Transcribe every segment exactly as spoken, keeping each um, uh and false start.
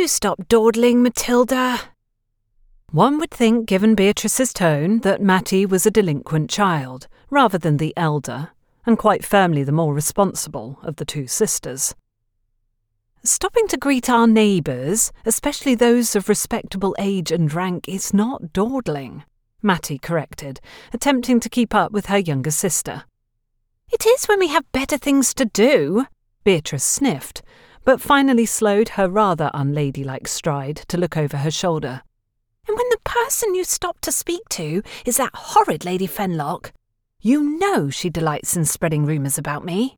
Do stop dawdling, Matilda. One would think, given Beatrice's tone, that Mattie was a delinquent child, rather than the elder, and quite firmly the more responsible of the two sisters. Stopping to greet our neighbours, especially those of respectable age and rank, is not dawdling, Mattie corrected, attempting to keep up with her younger sister. It is when we have better things to do, Beatrice sniffed, but finally slowed her rather unladylike stride to look over her shoulder. And when the person you stop to speak to is that horrid Lady Fenlock, you know she delights in spreading rumours about me.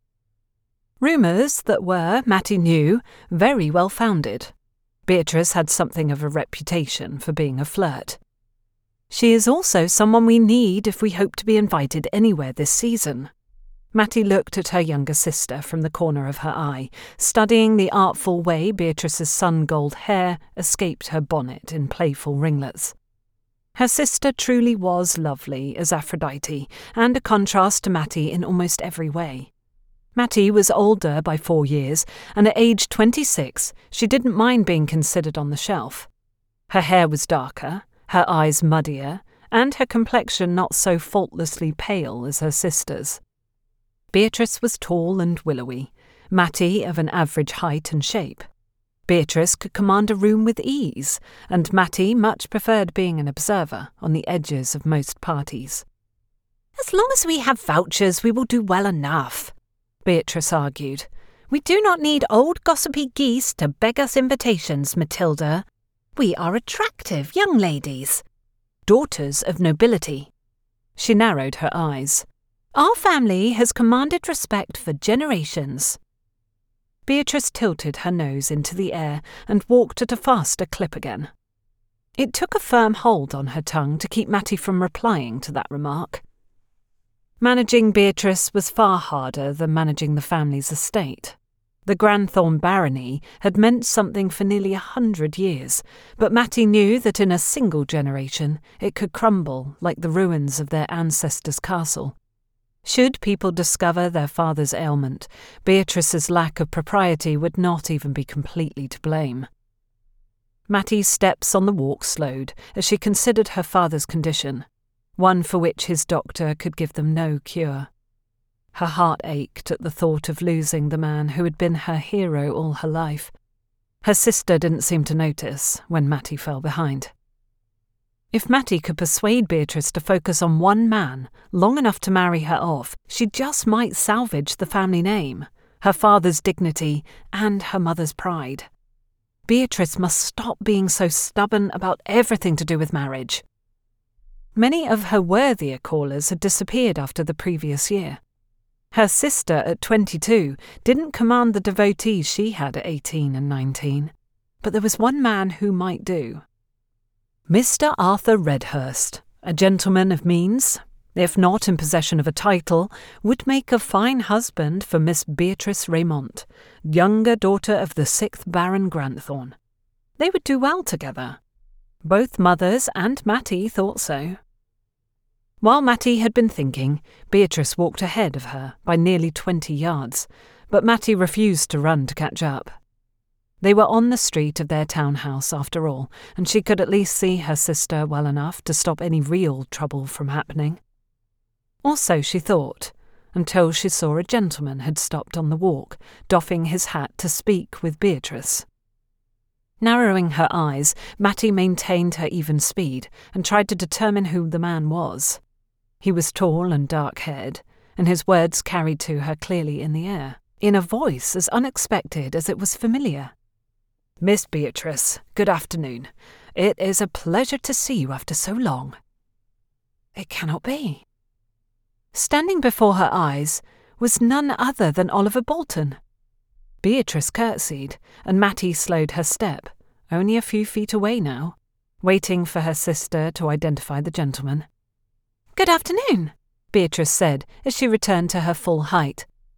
Rumours that were, Mattie knew, very well founded. Beatrice had something of a reputation for being a flirt. She is also someone we need if we hope to be invited anywhere this season. Mattie looked at her younger sister from the corner of her eye, studying the artful way Beatrice's sun-gold hair escaped her bonnet in playful ringlets. Her sister truly was lovely as Aphrodite, and a contrast to Mattie in almost every way. Mattie was older by four years, and at age twenty-six she didn't mind being considered on the shelf. Her hair was darker, her eyes muddier, and her complexion not so faultlessly pale as her sister's. Beatrice was tall and willowy, Mattie of an average height and shape. Beatrice could command a room with ease, and Mattie much preferred being an observer on the edges of most parties. "As long as we have vouchers, we will do well enough," Beatrice argued. "We do not need old gossipy geese to beg us invitations, Matilda. We are attractive young ladies, daughters of nobility." She narrowed her eyes. "Our family has commanded respect for generations." Beatrice tilted her nose into the air and walked at a faster clip again. It took a firm hold on her tongue to keep Mattie from replying to that remark. Managing Beatrice was far harder than managing the family's estate. The Granthorne barony had meant something for nearly a hundred years, but Mattie knew that in a single generation it could crumble like the ruins of their ancestors' castle. Should people discover their father's ailment, Beatrice's lack of propriety would not even be completely to blame. Mattie's steps on the walk slowed as she considered her father's condition, one for which his doctor could give them no cure. Her heart ached at the thought of losing the man who had been her hero all her life. Her sister didn't seem to notice when Mattie fell behind. If Mattie could persuade Beatrice to focus on one man long enough to marry her off, she just might salvage the family name, her father's dignity, and her mother's pride. Beatrice must stop being so stubborn about everything to do with marriage. Many of her worthier callers had disappeared after the previous year. Her sister at twenty-two didn't command the devotees she had at eighteen and nineteen, but there was one man who might do. Mister Arthur Redhurst, a gentleman of means, if not in possession of a title, would make a fine husband for Miss Beatrice Raymont, younger daughter of the sixth Baron Granthorne. They would do well together. Both mothers and Mattie thought so. While Mattie had been thinking, Beatrice walked ahead of her by nearly twenty yards, but Mattie refused to run to catch up. They were on the street of their townhouse after all, and she could at least see her sister well enough to stop any real trouble from happening. Also, she thought, until she saw a gentleman had stopped on the walk, doffing his hat to speak with Beatrice. Narrowing her eyes, Mattie maintained her even speed and tried to determine who the man was. He was tall and dark-haired, and his words carried to her clearly in the air, in a voice as unexpected as it was familiar. "Miss Beatrice, good afternoon. It is a pleasure to see you after so long." It cannot be. Standing before her eyes was none other than Oliver Bolton. Beatrice curtsied, and Mattie slowed her step, only a few feet away now, waiting for her sister to identify the gentleman. "Good afternoon," Beatrice said as she returned to her full height.